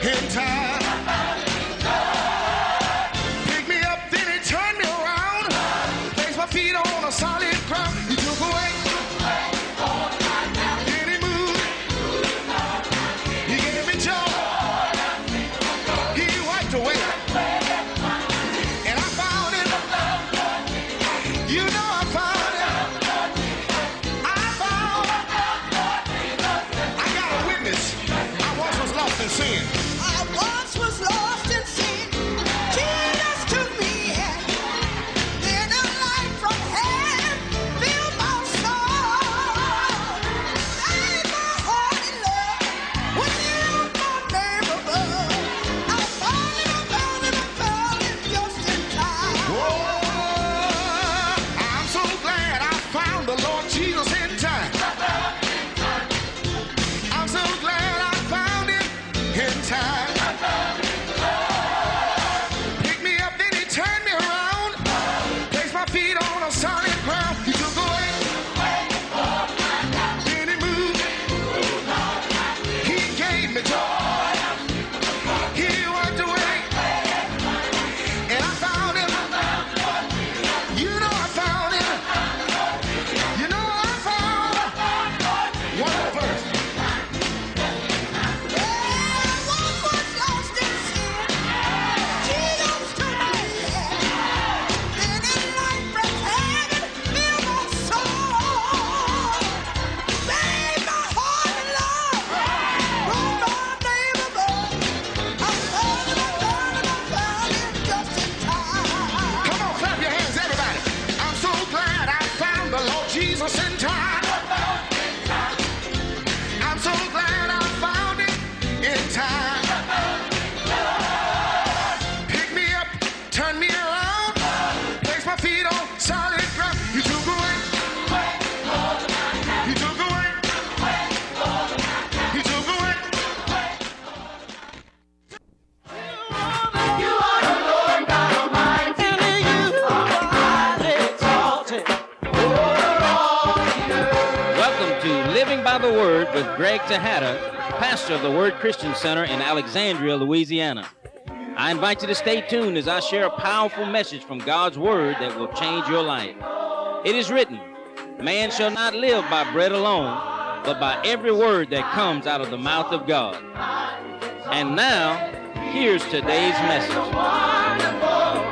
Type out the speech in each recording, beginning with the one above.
in time. Pick me up, then he turned me around. Placed my feet on a solid ground. He took away. Then he moved. He gave me joy. He wiped away. And I found it. You know I found it. I found it. I got a witness. I once was lost in sin. I once was lost in sin. Jesus took me in. Then a light from heaven filled my soul. Made my heart in love with you, my name above. I found it, I found it, I found it just in time. Oh, I'm so glad I found the Lord Jesus in time. I'm so glad I found him in time. Pick me up, then he turned me around. Placed my feet on a solid ground. He took away. Then he moved. He gave me joy. He wiped away. And I found him. You know I found him. You know I found him. One more verse. I once was lost in sin. Jesus took me in. Then a light from heaven filled my soul. Made my heart in love. Wrote my name above. I found it, I found it, I found it just in time. Come on, clap your hands, everybody. I'm so glad I found the Lord Jesus in time. I'm so glad I found him in time. Pick me up, turn me around, place my feet on solid ground. He took away. He took away. He took away. Welcome to Living by the Word with Greg Tejada, pastor of the Word Christian Center in Alexandria, Louisiana. I invite you to stay tuned as I share a powerful message from God's Word that will change your life. It is written, man shall not live by bread alone, but by every word that comes out of the mouth of God. And now, here's today's message.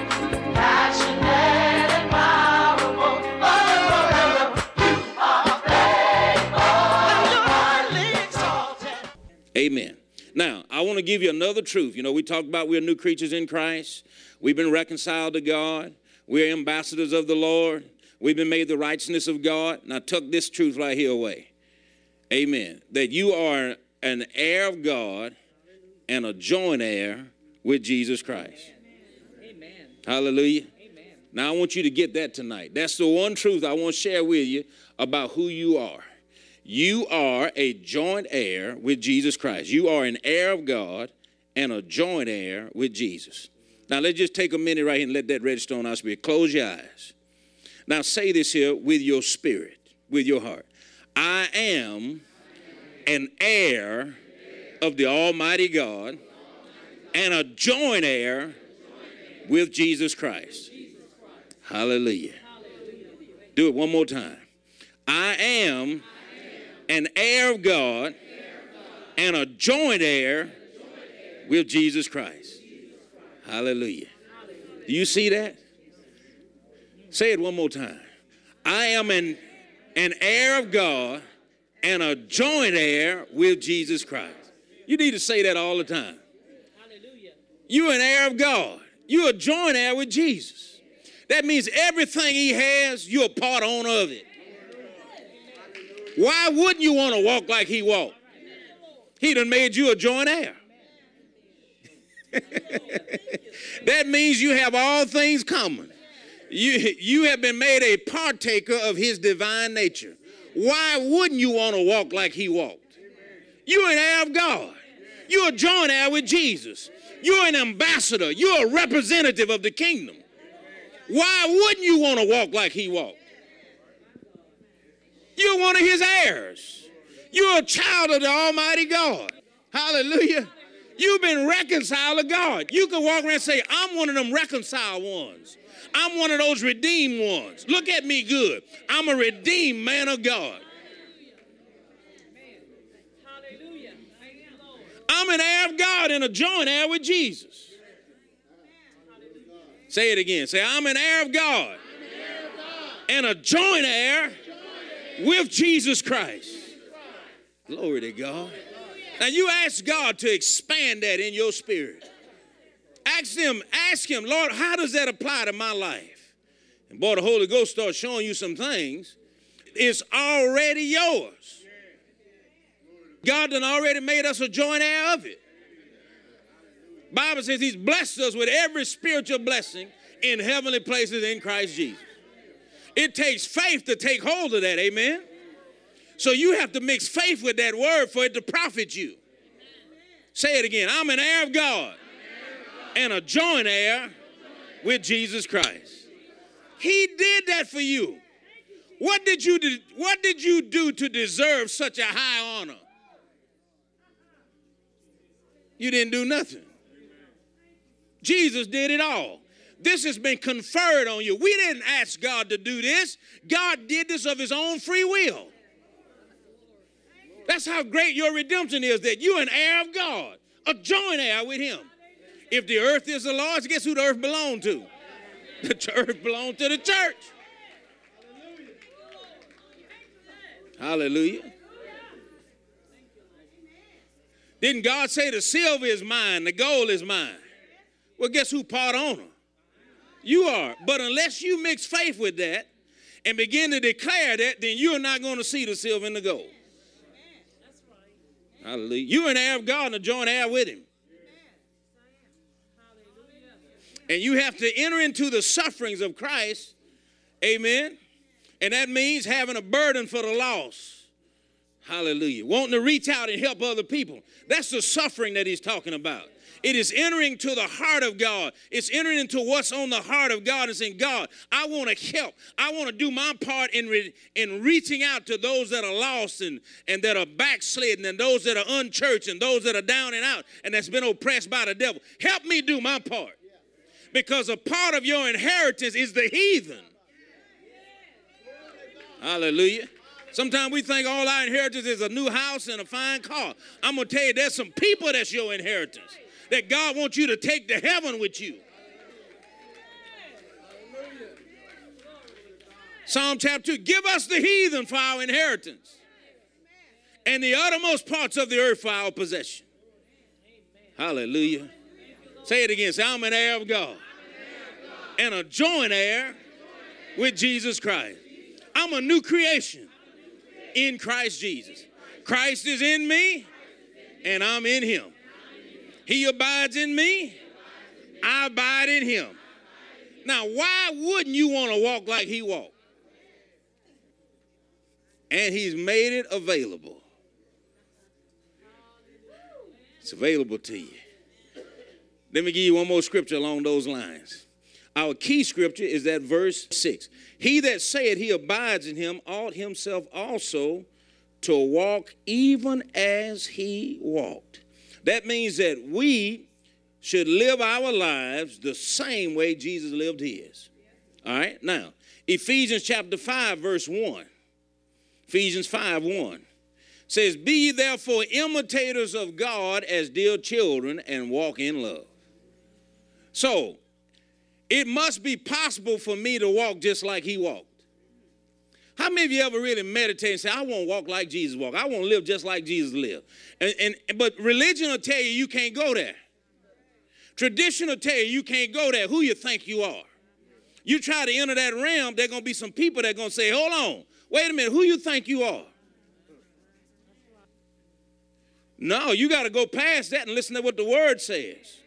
Amen. Now, I want to give you another truth. You know, we talked about we're new creatures in Christ. We've been reconciled to God. We're ambassadors of the Lord. We've been made the righteousness of God. Now, tuck this truth right here away. Amen. That you are an heir of God and a joint heir with Jesus Christ. Amen. Hallelujah. Amen. Now, I want you to get that tonight. That's the one truth I want to share with you about who you are. You are a joint heir with Jesus Christ. You are an heir of God and a joint heir with Jesus. Now, let's just take a minute right here and let that register on our spirit. Close your eyes. Now, say this here with your spirit, with your heart. I am an heir of the Almighty God and a joint heir with Jesus Christ. Hallelujah. Do it one more time. I am an heir of God and a joint heir with Jesus Christ. Hallelujah. Do you see that? Say it one more time. I am an heir of God and a joint heir with Jesus Christ. You need to say that all the time. You're an heir of God. You're a joint heir with Jesus. That means everything he has, you're a part owner of it. Why wouldn't you want to walk like he walked? He done made you a joint heir. That means you have all things common. You have been made a partaker of his divine nature. Why wouldn't you want to walk like he walked? You're an heir of God. You're a joint heir with Jesus. You're an ambassador. You're a representative of the kingdom. Why wouldn't you want to walk like he walked? You're one of his heirs. You're a child of the Almighty God. Hallelujah. You've been reconciled to God. You can walk around and say, I'm one of them reconciled ones. I'm one of those redeemed ones. Look at me good. I'm a redeemed man of God. I'm an heir of God and a joint heir with Jesus. Say it again. Say, I'm an heir of God and a joint heir with Jesus Christ. Glory to God. Now you ask God to expand that in your spirit. Ask him, Lord, how does that apply to my life? And boy, the Holy Ghost starts showing you some things. It's already yours. God done already made us a joint heir of it. Bible says he's blessed us with every spiritual blessing in heavenly places in Christ Jesus. It takes faith to take hold of that, amen? So you have to mix faith with that word for it to profit you. Say it again. I'm an heir of God and a joint heir with Jesus Christ. He did that for you. What did you do to deserve such a high honor? You didn't do nothing. Jesus did it all. This has been conferred on you. We didn't ask God to do this. God did this of his own free will. That's how great your redemption is, that you're an heir of God, a joint heir with him. If the earth is the Lord's, guess who the earth belongs to? The earth belongs to the church. Hallelujah. Didn't God say the silver is mine, the gold is mine? Well, guess who part owner? You are. But unless you mix faith with that and begin to declare that, then you're not going to see the silver and the gold. Hallelujah. You're an heir of God and a joint heir with him. And you have to enter into the sufferings of Christ. Amen. And that means having a burden for the lost. Hallelujah. Wanting to reach out and help other people. That's the suffering that he's talking about. It is entering to the heart of God. It's entering into what's on the heart of God and saying, God, I want to help. I want to do my part in reaching out to those that are lost and that are backslidden and those that are unchurched and those that are down and out and that's been oppressed by the devil. Help me do my part. Because a part of your inheritance is the heathen. Hallelujah. Sometimes we think all our inheritance is a new house and a fine car. I'm going to tell you, there's some people that's your inheritance, that God wants you to take to heaven with you. Psalm chapter 2, give us the heathen for our inheritance and the uttermost parts of the earth for our possession. Hallelujah. Say it again. Say, I'm an heir of God and a joint heir with Jesus Christ. I'm a new creation in Christ Jesus. Christ is in me and I'm in him. He abides in me, I abide in him. Now, why wouldn't you want to walk like he walked? And he's made it available. It's available to you. Let me give you one more scripture along those lines. Our key scripture is that verse 6. He that saith he abides in him ought himself also to walk even as he walked. That means that we should live our lives the same way Jesus lived his. All right? Now, Ephesians chapter 5, verse 1. Ephesians 5:1 says, be ye therefore imitators of God as dear children and walk in love. So, it must be possible for me to walk just like he walked. How many of you ever really meditate and say, I want to walk like Jesus walked. I want to live just like Jesus lived. But religion will tell you you can't go there. Tradition will tell you you can't go there. Who you think you are. You try to enter that realm, there are going to be some people that are going to say, hold on, wait a minute, who you think you are? No, you got to go past that and listen to what the word says.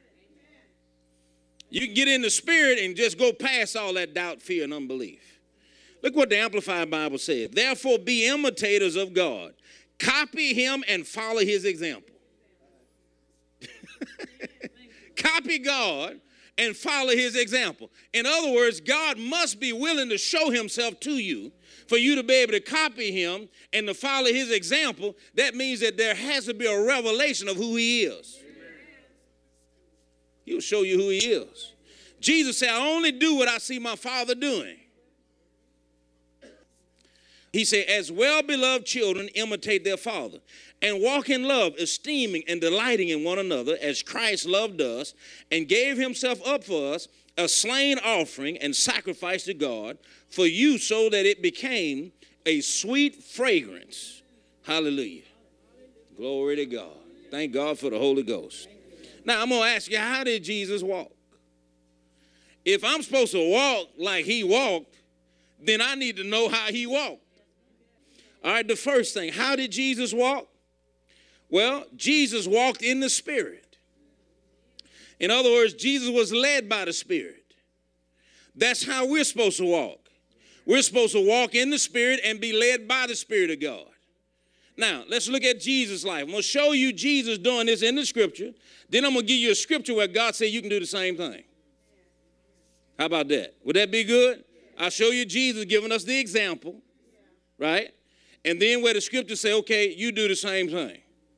You can get in the spirit and just go past all that doubt, fear, and unbelief. Look what the Amplified Bible says. Therefore, be imitators of God. Copy him and follow his example. Copy God and follow his example. In other words, God must be willing to show himself to you for you to be able to copy him and to follow his example. That means that there has to be a revelation of who he is. Amen. He'll show you who he is. Jesus said, I only do what I see my Father doing. He said, as well-beloved children imitate their father and walk in love, esteeming and delighting in one another as Christ loved us and gave himself up for us, a slain offering and sacrifice to God for you, so that it became a sweet fragrance. Hallelujah. Glory to God. Thank God for the Holy Ghost. Now I'm going to ask you, how did Jesus walk? If I'm supposed to walk like he walked, then I need to know how he walked. All right, the first thing, how did Jesus walk? Well, Jesus walked in the Spirit. In other words, Jesus was led by the Spirit. That's how we're supposed to walk. We're supposed to walk in the Spirit and be led by the Spirit of God. Now, let's look at Jesus' life. I'm going to show you Jesus doing this in the Scripture. Then I'm going to give you a scripture where God said you can do the same thing. How about that? Would that be good? I'll show you Jesus giving us the example, right? And then where the scripture say, okay, you do the same thing.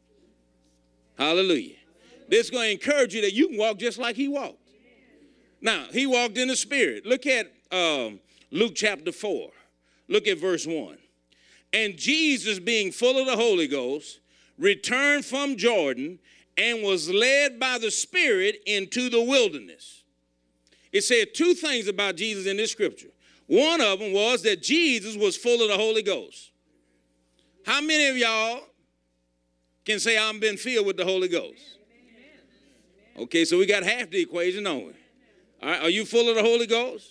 Hallelujah. This is going to encourage you that you can walk just like he walked. Now, he walked in the Spirit. Look at Luke chapter 4. Look at verse 1. And Jesus, being full of the Holy Ghost, returned from Jordan and was led by the Spirit into the wilderness. It said two things about Jesus in this scripture. One of them was that Jesus was full of the Holy Ghost. How many of y'all can say I've been filled with the Holy Ghost? Okay, so we got half the equation, don't we? All right, are you full of the Holy Ghost?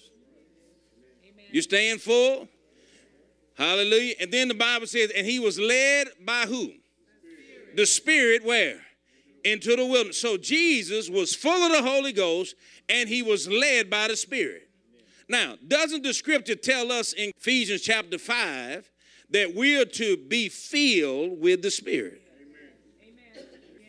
You staying full? Hallelujah. And then the Bible says, and he was led by who? The Spirit where? Into the wilderness. So Jesus was full of the Holy Ghost and he was led by the Spirit. Now, doesn't the scripture tell us in Ephesians chapter 5 that we are to be filled with the Spirit? Amen.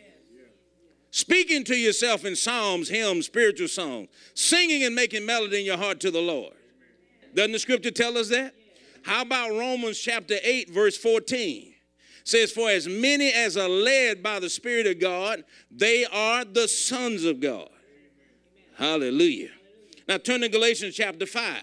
Speaking to yourself in psalms, hymns, spiritual songs, singing and making melody in your heart to the Lord. Doesn't the scripture tell us that? How about Romans chapter 8, verse 14? Says, for as many as are led by the Spirit of God, they are the sons of God. Hallelujah. Now turn to Galatians chapter 5.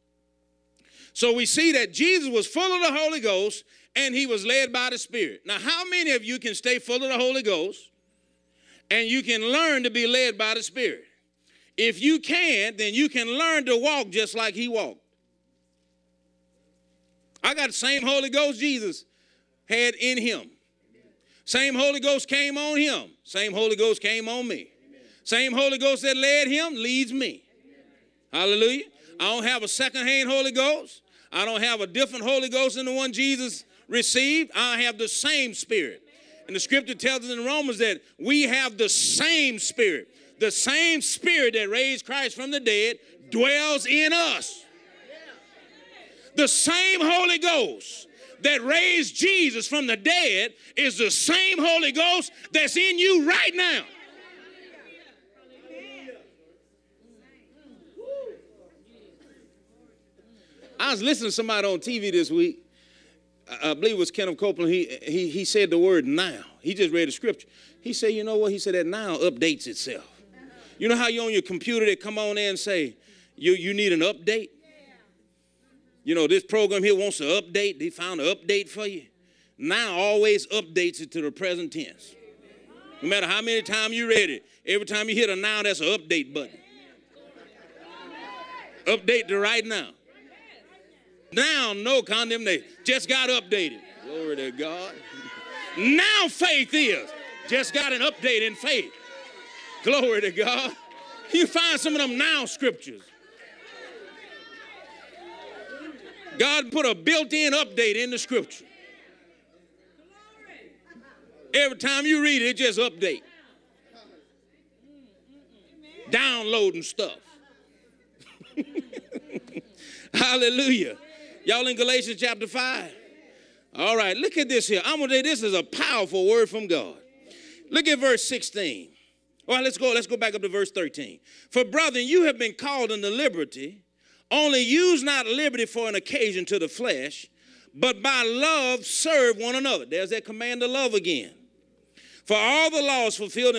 So we see that Jesus was full of the Holy Ghost and he was led by the Spirit. Now, how many of you can stay full of the Holy Ghost and you can learn to be led by the Spirit? If you can, then you can learn to walk just like he walked. I got the same Holy Ghost Jesus had in him. Same Holy Ghost came on him. Same Holy Ghost came on me. Same Holy Ghost that led him leads me. Hallelujah. I don't have a second-hand Holy Ghost. I don't have a different Holy Ghost than the one Jesus received. I have the same Spirit. And the scripture tells us in Romans that we have the same Spirit. The same Spirit that raised Christ from the dead dwells in us. The same Holy Ghost that raised Jesus from the dead is the same Holy Ghost that's in you right now. I was listening to somebody on TV this week. I believe it was Kenneth Copeland. He said the word now. He just read the scripture. He said, you know what? He said that now updates itself. You know how you on your computer, they come on there and say, you need an update? You know, this program here wants to update. They found an update for you. Now always updates it to the present tense. No matter how many times you read it, every time you hit a now, that's an update button. Update to right now. Now, no condemnation. Just got updated. Glory to God. Now faith is. Just got an update in faith. Glory to God. You find some of them now scriptures. God put a built-in update in the scripture. Every time you read it, it just update. Downloading stuff. Hallelujah. Y'all in Galatians chapter 5? All right, look at this here. I'm going to say this is a powerful word from God. Look at verse 16. All right, let's go back up to verse 13. For brethren, you have been called into liberty. Only use not liberty for an occasion to the flesh, but by love serve one another. There's that command to love again. For all the laws fulfilled in